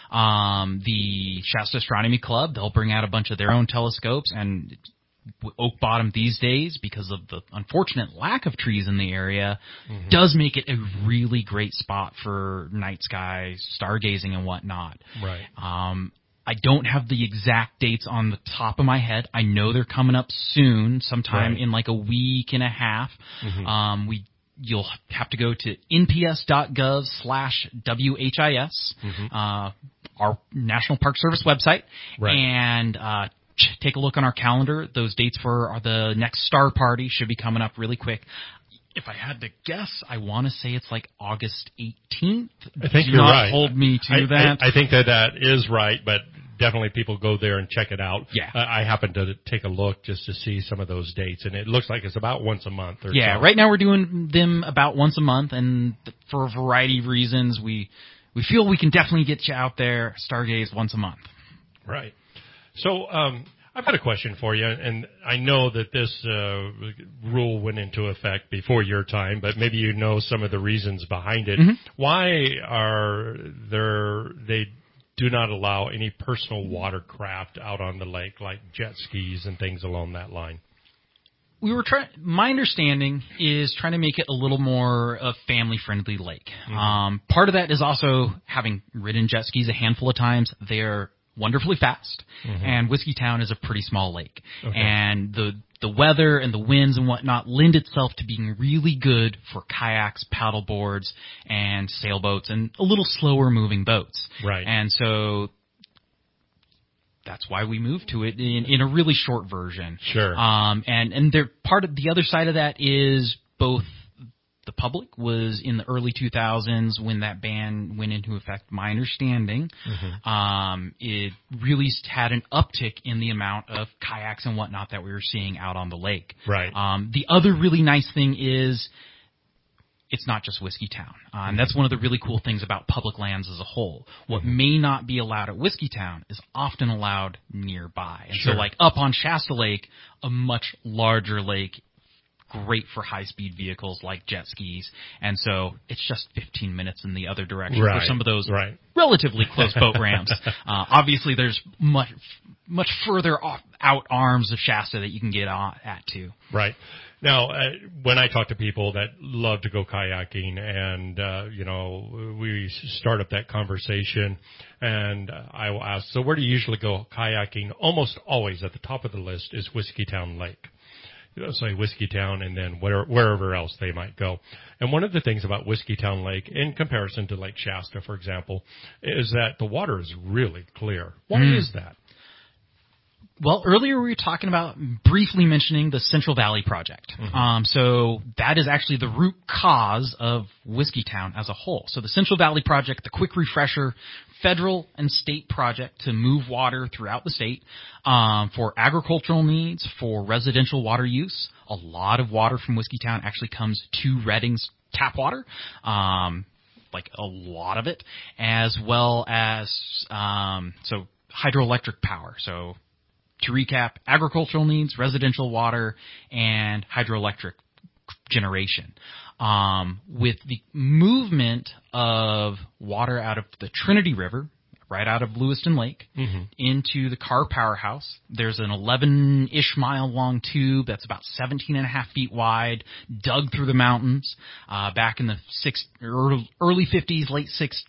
um, the Shasta Astronomy Club, they'll bring out a bunch of their own telescopes, and Oak Bottom these days, because of the unfortunate lack of trees in the area, mm-hmm. does make it a really great spot for night sky, stargazing, and whatnot. Right. Um, I don't have the exact dates on the top of my head. I know they're coming up soon, sometime right. in like a week and a half. Mm-hmm. Um, we You'll have to go to N P S dot gov slash W H I S, mm-hmm. uh, our National Park Service website, right. and uh take a look on our calendar. Those dates for the next star party should be coming up really quick. If I had to guess, I want to say it's like August eighteenth. I think Do you're not right. hold me to I, that. I, I think that that is right, but definitely people go there and check it out. Yeah. Uh, I happened to take a look just to see some of those dates, and it looks like it's about once a month or yeah, so. Right now we're doing them about once a month, and for a variety of reasons, we we feel we can definitely get you out there, stargaze once a month. Right. So, um, I've got a question for you, and I know that this uh, rule went into effect before your time, but maybe you know some of the reasons behind it. Mm-hmm. Why are there, they do not allow any personal watercraft out on the lake, like jet skis and things along that line? We were trying. My understanding is trying to make it a little more a family-friendly lake. Mm-hmm. Um, part of that is also having ridden jet skis a handful of times. They're wonderfully fast, mm-hmm. and Whiskeytown is a pretty small lake, okay. and the the weather and the winds and whatnot lend itself to being really good for kayaks, paddle boards, and sailboats, and a little slower moving boats. Right. And so that's why we moved to it in, in a really short version. Sure. Um, and, and there, part of the other side of that is both the public was in the early two thousands when that ban went into effect. My understanding, mm-hmm. um, it really had an uptick in the amount of kayaks and whatnot that we were seeing out on the lake. Right. Um, the other really nice thing is it's not just Whiskeytown. Uh, and that's one of the really cool things about public lands as a whole. What mm-hmm. may not be allowed at Whiskeytown is often allowed nearby. And sure. so like up on Shasta Lake, a much larger lake, great for high-speed vehicles like jet skis. And so it's just fifteen minutes in the other direction right. for some of those right. relatively close boat ramps. Uh, obviously, there's much much further off, out arms of Shasta that you can get on, at, too. Right. Now, uh, when I talk to people that love to go kayaking and, uh, you know, we start up that conversation and I will ask, so where do you usually go kayaking? Almost always at the top of the list is Whiskeytown Lake. You know, say Whiskeytown and then where, wherever else they might go. And one of the things about Whiskeytown Lake, in comparison to Lake Shasta, for example, is that the water is really clear. Why mm. is that? Well, earlier we were talking about briefly mentioning the Central Valley Project. Mm-hmm. Um, so that is actually the root cause of Whiskeytown as a whole. So the Central Valley Project, the quick refresher, federal and state project to move water throughout the state um, for agricultural needs, for residential water use. A lot of water from Whiskeytown actually comes to Redding's tap water. Um, like a lot of it, as well as um, so hydroelectric power. So to recap, agricultural needs, residential water, and hydroelectric generation. Um, with the movement of water out of the Trinity River, right out of Lewiston Lake, mm-hmm. into the Carr Powerhouse, there's an eleven-ish mile long tube that's about seventeen and a half feet wide, dug through the mountains uh, back in the six, early fifties, late sixties.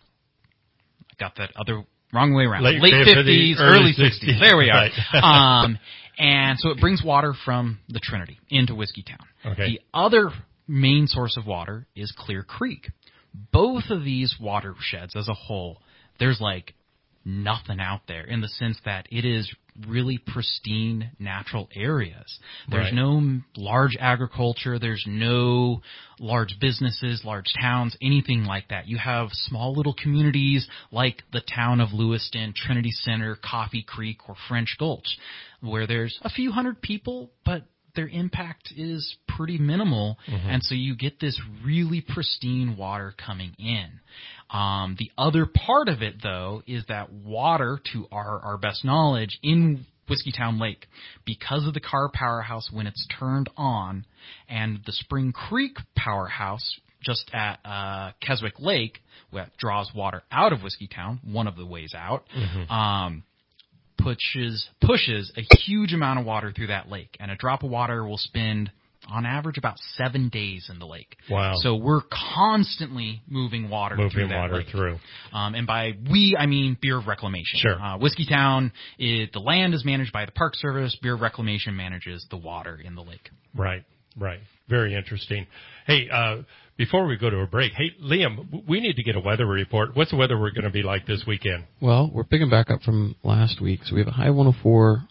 I got that other... Wrong way around. Late, Late fifties, early sixties. There we are. Right. um, and so it brings water from the Trinity into Whiskeytown. Okay. The other main source of water is Clear Creek. Both of these watersheds as a whole, there's like nothing out there in the sense that it is really pristine natural areas. There's right. no large agriculture. There's no large businesses, large towns, anything like that. You have small little communities like the town of Lewiston, Trinity Center, Coffee Creek, or French Gulch, where there's a few hundred people, but their impact is pretty minimal, mm-hmm. and so you get this really pristine water coming in. Um, the other part of it, though, is that water, to our, our best knowledge, in Whiskeytown Lake, because of the Carr Powerhouse when it's turned on, and the Spring Creek Powerhouse just at uh, Keswick Lake, that draws water out of Whiskeytown, one of the ways out, mm-hmm. um, pushes pushes a huge amount of water through that lake, and a drop of water will spend on average about seven days in the lake. Wow! So we're constantly moving water moving through that water lake. through. Um, and by we, I mean Bureau of Reclamation. Sure. Uh, Whiskeytown, it, the land is managed by the Park Service. Bureau of Reclamation manages the water in the lake. Right. Right. Very interesting. Hey, uh, before we go to a break, hey, Liam, we need to get a weather report. What's the weather we're going to be like this weekend? Well, we're picking back up from last week, so we have a high one oh four.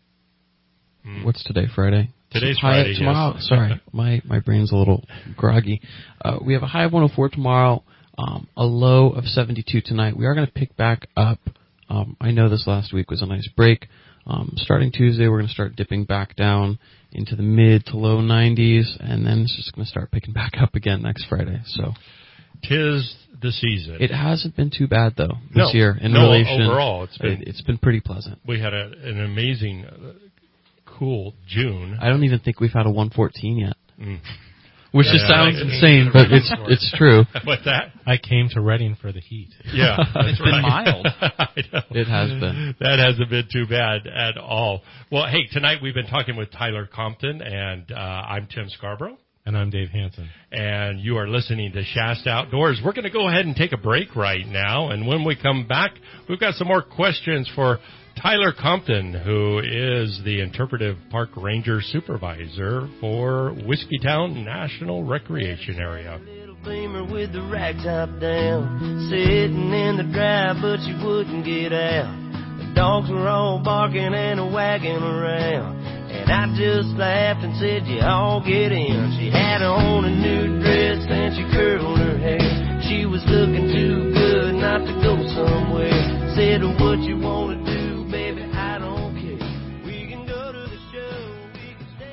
Mm. What's today, Friday? Today's high Friday, tomorrow. Yes. Sorry, my, my brain's a little groggy. Uh, we have a high of one oh four tomorrow, um, a low of seventy-two tonight. We are going to pick back up. Um, I know this last week was a nice break. Um, starting Tuesday, we're going to start dipping back down into the mid to low nineties, and then it's just going to start picking back up again next Friday. So, tis the season. It hasn't been too bad though this no, year in no, relation. Overall, it's been it, it's been pretty pleasant. We had a, an amazing, uh, cool June. I don't even think we've had a one fourteen yet. Mm. Which yeah, just sounds I, insane, but it's it's true. What's that? I came to Reading for the heat. Yeah, that's it's right. been mild. It has been. That hasn't been too bad at all. Well, hey, tonight we've been talking with Tyler Compton, and uh, I'm Tim Scarborough. And I'm Dave Hansen. And you are listening to Shasta Outdoors. We're going to go ahead and take a break right now, and when we come back, we've got some more questions for Tyler Compton, who is the Interpretive Park Ranger Supervisor for Whiskeytown National Recreation Area. Little Beamer with the rag top down, sitting in the drive, but she wouldn't get out. The dogs were all barking and a wagging around, and I just laughed and said, "You all get in." She had on a new dress and she curled her hair. She was looking too good not to go somewhere. Said, "What you want to do? Baby, I don't care. We can go to the show, we can stare out."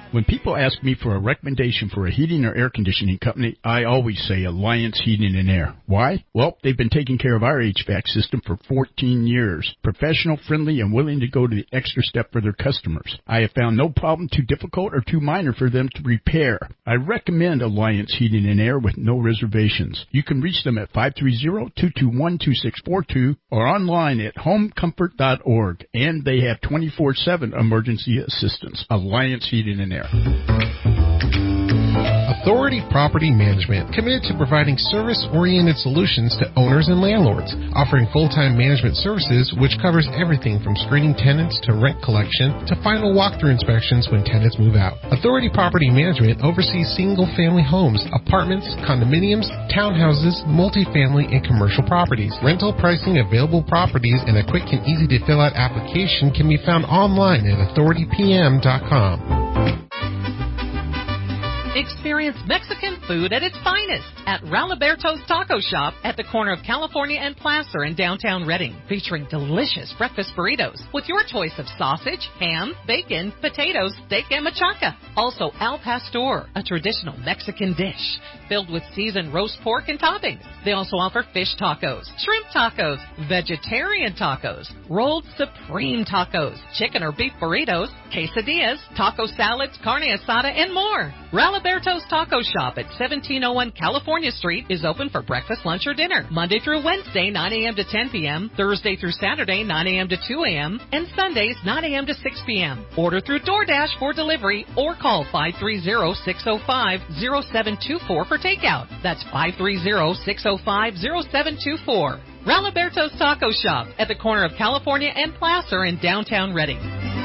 When people ask me for a recommendation for a heating or air conditioning company, I always say Alliance Heating and Air. Why? Well, they've been taking care of our H V A C system for fourteen years. Professional, friendly, and willing to go to the extra step for their customers. I have found no problem too difficult or too minor for them to repair. I recommend Alliance Heating and Air with no reservations. You can reach them at five three zero, two two one, two six four two or online at home comfort dot org. And they have twenty-four seven emergency assistance. Alliance Heating and Air. Authority Property Management, committed to providing service-oriented solutions to owners and landlords, offering full-time management services which covers everything from screening tenants to rent collection to final walkthrough inspections when tenants move out. Authority Property Management oversees single-family homes, apartments, condominiums, townhouses, multifamily, and commercial properties. Rental pricing, available properties, and a quick and easy-to-fill-out application can be found online at authority p m dot com. Experience Mexican food at its finest at Raliberto's Taco Shop at the corner of California and Placer in downtown Redding, featuring delicious breakfast burritos with your choice of sausage, ham, bacon, potatoes, steak, and machaca. Also, Al Pastor, a traditional Mexican dish filled with seasoned roast pork and toppings. They also offer fish tacos, shrimp tacos, vegetarian tacos, rolled supreme tacos, chicken or beef burritos, quesadillas, taco salads, carne asada, and more. Raliberto's Taco Shop at seventeen oh one California Street is open for breakfast, lunch, or dinner, Monday through Wednesday, nine a.m. to ten p.m., Thursday through Saturday, nine a.m. to two a.m., and Sundays, nine a.m. to six p.m. Order through DoorDash for delivery or call five three zero, six oh five, oh seven two four for takeout. That's five three zero, six oh five, oh seven two four. Raliberto's Taco Shop at the corner of California and Placer in downtown Redding.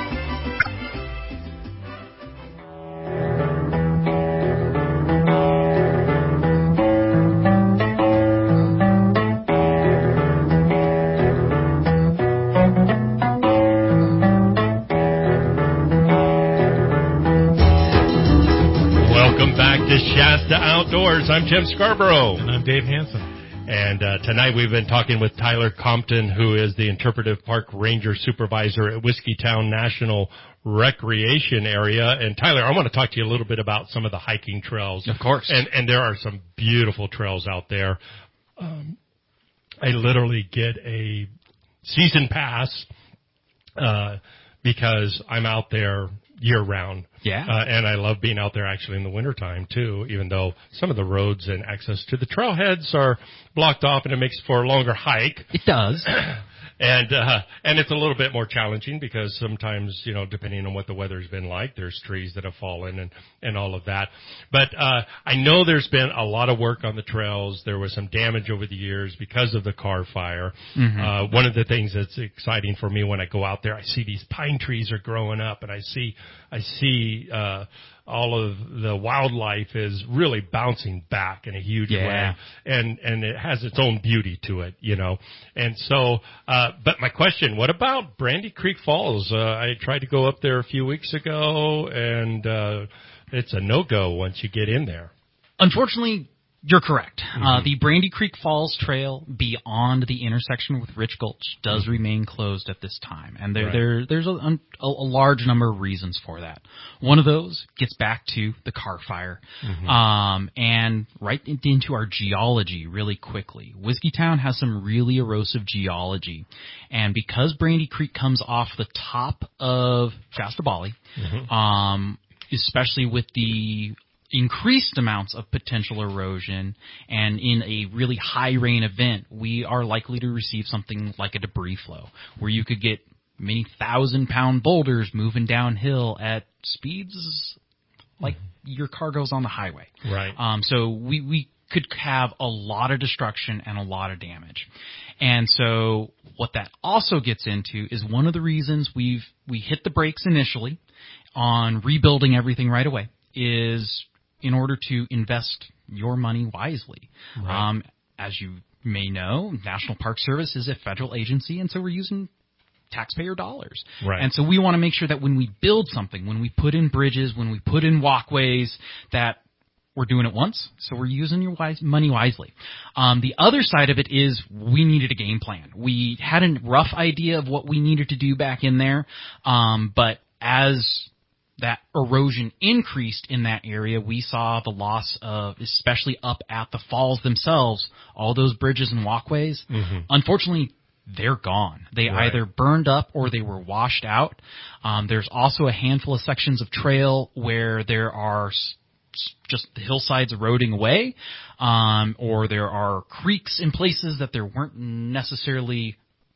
To Shasta Outdoors. I'm Tim Scarborough. And I'm Dave Hansen. And uh, tonight we've been talking with Tyler Compton, who is the Interpretive Park Ranger Supervisor at Whiskeytown National Recreation Area. And Tyler, I want to talk to you a little bit about some of the hiking trails. Of course. And, and there are some beautiful trails out there. Um, I literally get a season pass uh, because I'm out there year-round. Yeah. Uh, and I love being out there actually in the wintertime, too, even though some of the roads and access to the trailheads are blocked off and it makes for a longer hike. It does. And, uh, and it's a little bit more challenging because sometimes, you know, depending on what the weather's been like, there's trees that have fallen and, and all of that. But, uh, I know there's been a lot of work on the trails. There was some damage over the years because of the car fire. Mm-hmm. Uh, one of the things that's exciting for me when I go out there, I see these pine trees are growing up and I see, I see, uh, all of the wildlife is really bouncing back in a huge yeah. way. And, and it has its own beauty to it, you know. And so, uh, but my question, what about Brandy Creek Falls? Uh, I tried to go up there a few weeks ago and, uh, it's a no-go once you get in there. Unfortunately, you're correct. Mm-hmm. Uh, the Brandy Creek Falls Trail beyond the intersection with Rich Gulch does mm-hmm. remain closed at this time. And there, right. there, there's a, a, a large number of reasons for that. One of those gets back to the car fire. Mm-hmm. Um, and right into our geology really quickly. Whiskeytown has some really erosive geology. And because Brandy Creek comes off the top of Shasta Bali, mm-hmm. um, especially with the increased amounts of potential erosion, and in a really high rain event, we are likely to receive something like a debris flow, where you could get many thousand pound boulders moving downhill at speeds like mm-hmm. your car goes on the highway. Right. Um, so we, we could have a lot of destruction and a lot of damage. And so what that also gets into is one of the reasons we've we hit the brakes initially on rebuilding everything right away is in order to invest your money wisely. Right. Um, as you may know, National Park Service is a federal agency, and so we're using taxpayer dollars. Right. And so we want to make sure that when we build something, when we put in bridges, when we put in walkways, that we're doing it once, so we're using your wise, money wisely. Um, the other side of it is we needed a game plan. We had a rough idea of what we needed to do back in there, um, but as that erosion increased in that area, we saw the loss of, especially up at the falls themselves, all those bridges and walkways. Mm-hmm. Unfortunately, they're gone. They Right. either burned up or they were washed out. Um, there's also a handful of sections of trail where there are s- just the hillsides eroding away, um, or there are creeks in places that there weren't necessarily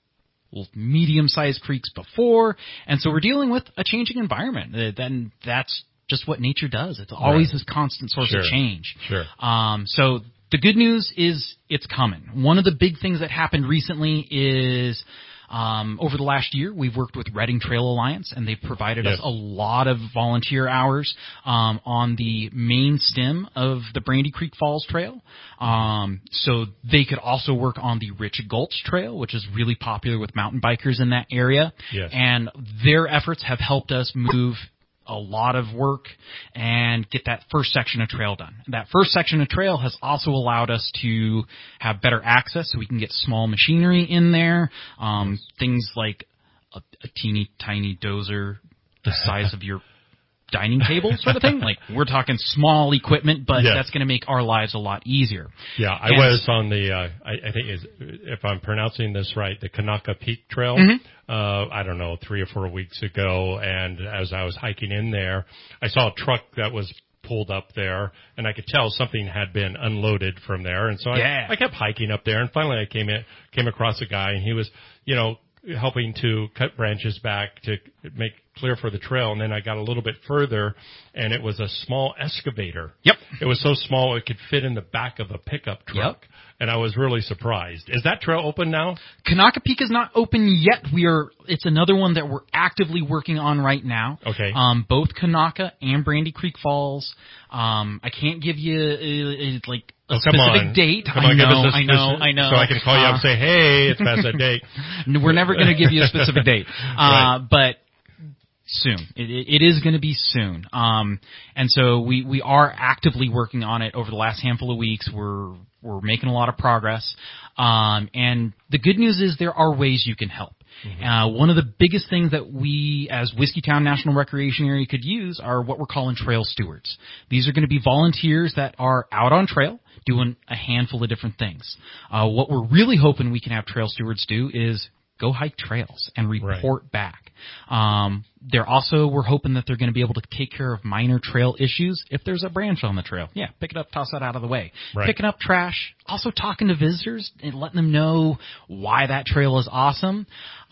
medium-sized creeks before, and so we're dealing with a changing environment. Uh, Then that's just what nature does. It's always Right. this constant source Sure. of change. Sure. Um, so the good news is it's coming. One of the big things that happened recently is um, over the last year, we've worked with Redding Trail Alliance, and they've provided Yes. us a lot of volunteer hours um, on the main stem of the Brandy Creek Falls Trail. Um, so they could also work on the Rich Gulch Trail, which is really popular with mountain bikers in that area. Yes. And their efforts have helped us move a lot of work and get that first section of trail done. That first section of trail has also allowed us to have better access so we can get small machinery in there, um, things like a, a teeny tiny dozer the size of your dining table sort of thing. Like, we're talking small equipment, but Yes. that's going to make our lives a lot easier. Yeah, I And- was on the, uh, I, I think, is, if I'm pronouncing this right, the Kanaka Peak Trail. Mhm. Uh, I don't know, three or four weeks ago, and as I was hiking in there, I saw a truck that was pulled up there, and I could tell something had been unloaded from there, and so I, Yeah. I kept hiking up there, and finally I came in, came across a guy, and he was, you know, helping to cut branches back to make clear for the trail, and then I got a little bit further, and it was a small excavator. Yep. It was so small it could fit in the back of a pickup truck, Yep. and I was really surprised. Is that trail open now? Kanaka Peak is not open yet. We are. It's another one that we're actively working on right now. Okay. Um, both Kanaka and Brandy Creek Falls. Um, I can't give you uh, uh, like a Oh, come specific on. date. Come I on, know, give us a I know, specific- I know. So I can call you up and say, hey, it's past that date. No, we're never going to give you a specific date. Uh, Right. but soon. It, it, it is going to be soon. Um, and so we, we are actively working on it over the last handful of weeks. We're, we're making a lot of progress. Um, and the good news is there are ways you can help. Mm-hmm. Uh, one of the biggest things that we as Whiskeytown National Recreation Area could use are what we're calling trail stewards. These are going to be volunteers that are out on trail doing a handful of different things. Uh, what we're really hoping we can have trail stewards do is go hike trails and report right. back. Um, they're also, we're hoping that they're going to be able to take care of minor trail issues. If there's a branch on the trail, yeah, pick it up, toss that out of the way. Right. Picking up trash, also talking to visitors and letting them know why that trail is awesome.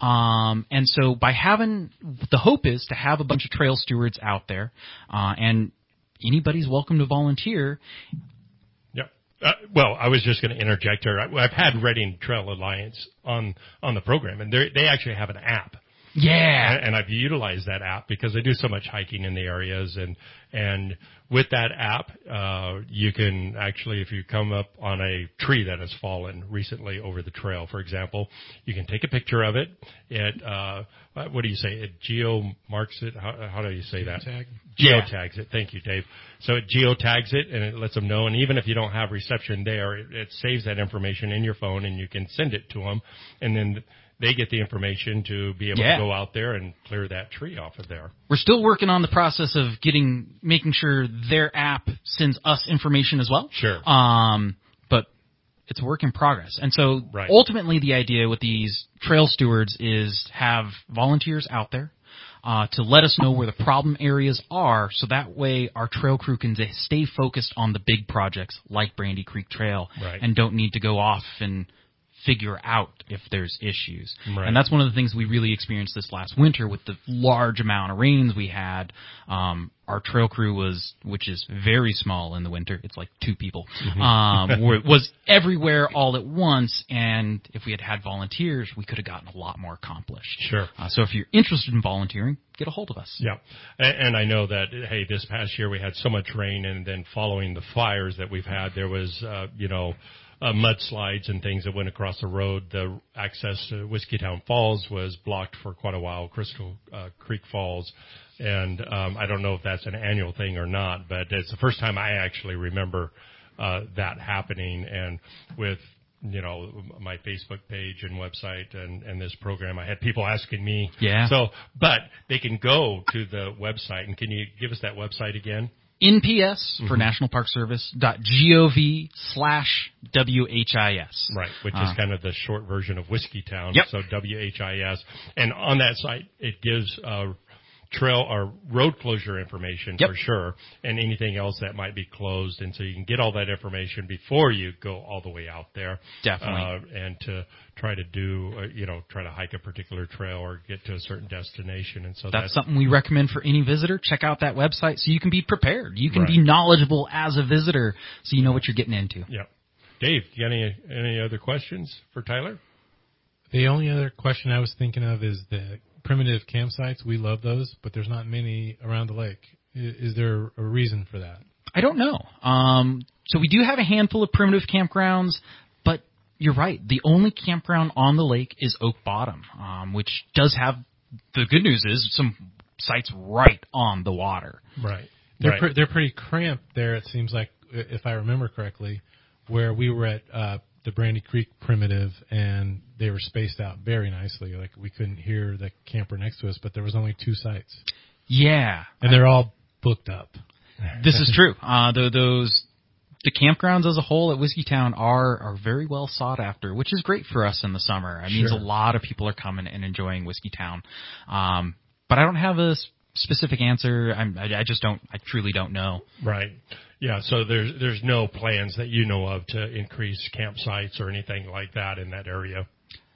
Um, and so by having, the hope is to have a bunch of trail stewards out there, uh, and anybody's welcome to volunteer. Uh, well, I was just going to interject here. I, I've had Redding Trail Alliance on on the program, and they they actually have an app. Yeah, and, and I've utilized that app because I do so much hiking in the areas, and and with that app, uh, you can actually, if you come up on a tree that has fallen recently over the trail, for example, you can take a picture of it. It uh, what do you say? It geo marks it. How, how do you say that? Geotag. Geotags it. Thank you, Dave. So it geotags it, and it lets them know. And even if you don't have reception there, it, it saves that information in your phone, and you can send it to them, and then they get the information to be able yeah. to go out there and clear that tree off of there. We're still working on the process of getting, making sure their app sends us information as well. Sure. Um, but it's a work in progress. And so right. ultimately the idea with these trail stewards is have volunteers out there uh, to let us know where the problem areas are, so that way our trail crew can stay focused on the big projects like Brandy Creek Trail right. and don't need to go off and figure out if there's issues. Right. And that's one of the things we really experienced this last winter with the large amount of rains we had. Um, our trail crew was, which is very small in the winter, it's like two people, mm-hmm. um, was everywhere all at once. And if we had had volunteers, we could have gotten a lot more accomplished. Sure. Uh, so if you're interested in volunteering, get a hold of us. Yeah. And, and I know that, hey, this past year we had so much rain, and then following the fires that we've had, there was, uh, you know, Uh, mudslides and things that went across the road. The access to Whiskeytown Falls was blocked for quite a while, Crystal uh, Creek Falls. And um, I don't know if that's an annual thing or not, but it's the first time I actually remember uh, that happening. And with you know, my Facebook page and website and, and this program. I had people asking me. Yeah. So, but they can go to the website, and can you give us that website again? N P S for Mhm. National Park Service dot gov slash W H I S. Right, which Uh, is kind of the short version of Whiskey Town. Yep. So W H I S. And on that site, it gives uh, trail or road closure information Yep. for sure, and anything else that might be closed. And so you can get all that information before you go all the way out there. Definitely. Uh, and to try to do, uh, you know, try to hike a particular trail or get to a certain destination. And so That's, that's something we recommend for any visitor. Check out that website so you can be prepared. You can Right. be knowledgeable as a visitor so you know what you're getting into. Yep. Dave, you got any any other questions for Tyler? The only other question I was thinking of is the primitive campsites. We love those, but there's not many around the lake. Is, is there a reason for that? I don't know. Um, so we do have a handful of primitive campgrounds, but you're right. The only campground on the lake is Oak Bottom, um, which does have, the good news is, some sites right on the water. Right. They're right. pre- they're pretty cramped there. It seems like, if I remember correctly, where we were at uh, the Brandy Creek Primitive, and they were spaced out very nicely. Like we couldn't hear the camper next to us, but there was only two sites. Yeah, and they're all booked up. This is true. Uh, the, those the campgrounds as a whole at Whiskey Town are are very well sought after, which is great for us in the summer. It means Sure. a lot of people are coming and enjoying Whiskey Town. Um, but I don't have a specific answer. I'm, I, I just don't. I truly don't know. Right. Yeah. So there's there's no plans that you know of to increase campsites or anything like that in that area.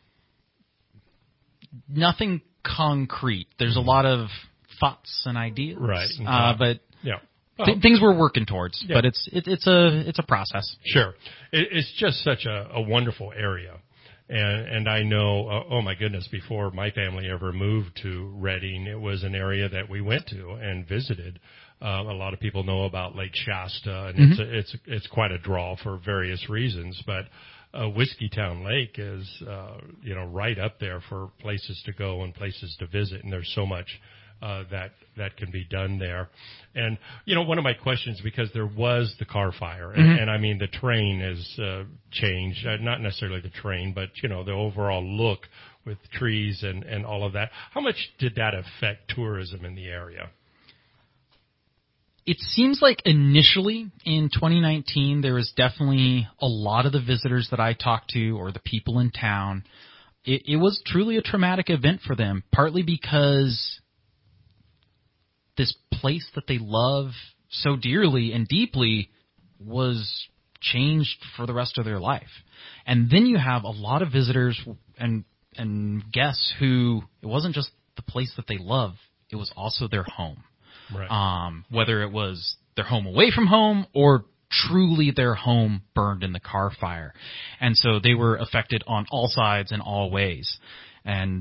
Nothing concrete. There's a lot of thoughts and ideas. Right. Uh, but yeah. th- Well, things we're working towards. Yeah. But it's it, it's a it's a process. Sure. It, it's just such a, a wonderful area. And, and I know, uh, oh my goodness, before my family ever moved to Redding, it was an area that we went to and visited. Uh, a lot of people know about Lake Shasta, and Mm-hmm. it's a, it's it's quite a draw for various reasons. But uh, Whiskey Town Lake is, uh, you know, right up there for places to go and places to visit, and there's so much uh, that that can be done there. And you know, one of my questions, because there was the car fire, and, Mhm. and I mean the terrain has uh, changed, uh, not necessarily the terrain, but you know the overall look with trees and and all of that. How much did that affect tourism in the area? It seems like initially in twenty nineteen, there was definitely a lot of the visitors that I talked to or the people in town. It, it was truly a traumatic event for them, partly because this place that they love so dearly and deeply was changed for the rest of their life. And then you have a lot of visitors and and guests who, it wasn't just the place that they love, it was also their home. Right. Um, whether it was their home away from home or truly their home burned in the car fire. And so they were affected on all sides and all ways. And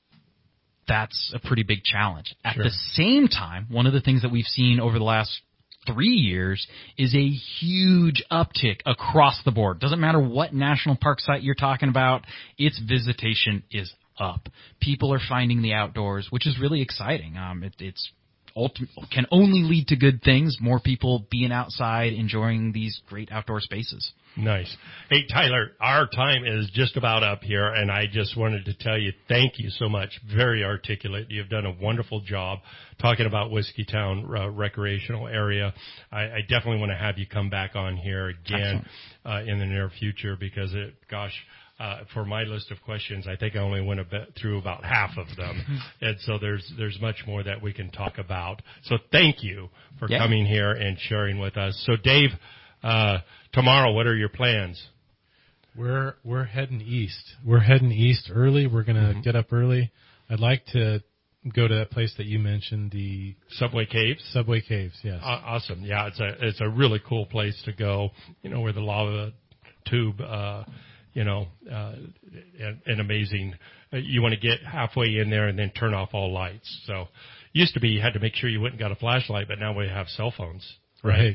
that's a pretty big challenge. At Sure. the same time, one of the things that we've seen over the last three years is a huge uptick across the board. Doesn't matter what national park site you're talking about, its visitation is up. People are finding the outdoors, which is really exciting. Um, it, it's ultimate, can only lead to good things, more people being outside, enjoying these great outdoor spaces. Nice. Hey, Tyler, our time is just about up here, and I just wanted to tell you thank you so much. Very articulate. You've done a wonderful job talking about Whiskey Town uh, recreational area. I, I definitely want to have you come back on here again uh, in the near future because, it, gosh, Uh, for my list of questions, I think I only went a bit through about half of them. And so there's there's much more that we can talk about. So thank you for Yeah. coming here and sharing with us. So, Dave, uh, tomorrow, what are your plans? We're we're heading east. We're heading east early. We're gonna Mhm. get up early. I'd like to go to that place that you mentioned, the Subway Caves. Subway Caves. Yes. Uh, awesome. Yeah, it's a it's a really cool place to go. You know, where the lava tube. Uh, You know, uh, an, an amazing, uh, you want to get halfway in there and then turn off all lights. So used to be you had to make sure you went and got a flashlight, but now we have cell phones. Right.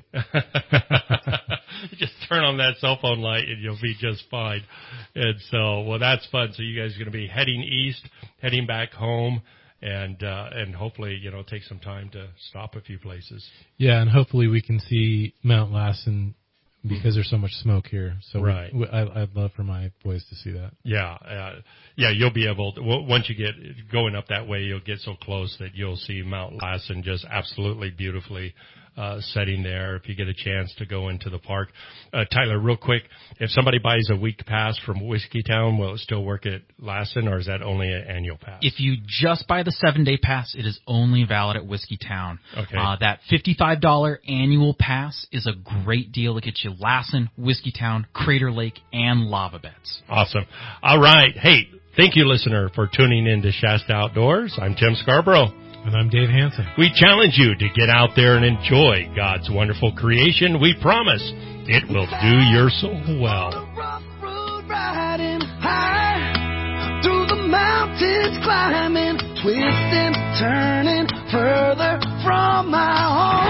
Just turn on that cell phone light and you'll be just fine. And so, well, that's fun. So you guys are going to be heading east, heading back home, and, uh, and hopefully, you know, take some time to stop a few places. Yeah, and hopefully we can see Mount Lassen because there's so much smoke here. So right. we, I, I'd love for my boys to see that. Yeah, uh, yeah, you'll be able to, once you get going up that way, you'll get so close that you'll see Mount Lassen just absolutely beautifully uh, setting there if you get a chance to go into the park. Uh, Tyler, real quick, if somebody buys a week pass from Whiskeytown, will it still work at Lassen, or is that only an annual pass? If you just buy the seven-day pass, it is only valid at Whiskeytown. Okay. Uh, that fifty-five dollars annual pass is a great deal to get you Lassen, Whiskeytown, Crater Lake, and Lava Beds. Awesome. All right. Hey, thank you, listener, for tuning in to Shasta Outdoors. I'm Tim Scarborough. And I'm Dave Hansen. We challenge you to get out there and enjoy God's wonderful creation. We promise it will do your soul well. Riding high through the mountains, climbing, twisting, turning further from my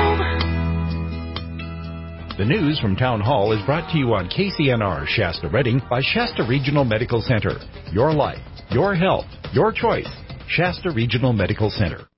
home. The news from Town Hall is brought to you on K C N R Shasta Redding by Shasta Regional Medical Center. Your life, your health, your choice. Shasta Regional Medical Center.